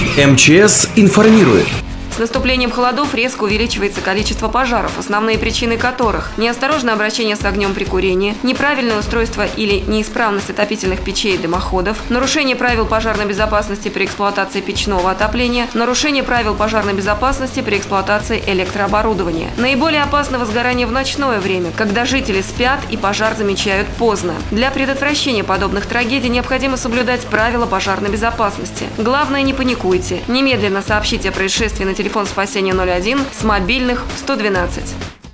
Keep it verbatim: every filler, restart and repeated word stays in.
эм че эс информирует. С наступлением холодов резко увеличивается количество пожаров, основные причины которых – неосторожное обращение с огнем при курении, неправильное устройство или неисправность отопительных печей и дымоходов, нарушение правил пожарной безопасности при эксплуатации печного отопления, нарушение правил пожарной безопасности при эксплуатации электрооборудования. Наиболее опасно возгорание в ночное время, когда жители спят и пожар замечают поздно. Для предотвращения подобных трагедий необходимо соблюдать правила пожарной безопасности. Главное, не паникуйте. Немедленно сообщите о происшествии на телефон спасения ноль один с мобильных сто двенадцать.